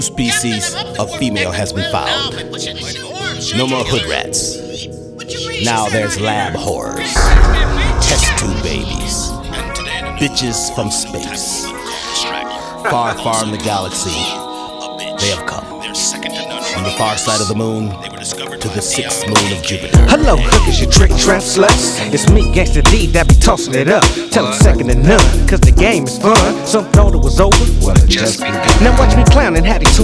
Species of female has been found. No more hood rats. Now there's lab horrors, test tube babies, bitches from space. Far, far in the galaxy, they have come. From the far side of the moon to the sixth moon of Jupiter. Hello, hookers, you trick trap sluts. It's me, Gangsta D, that be tossing it up. Tell them second to none, cause the game is fun. Some thought it was over, well it just begun. Now watch me clowning, had these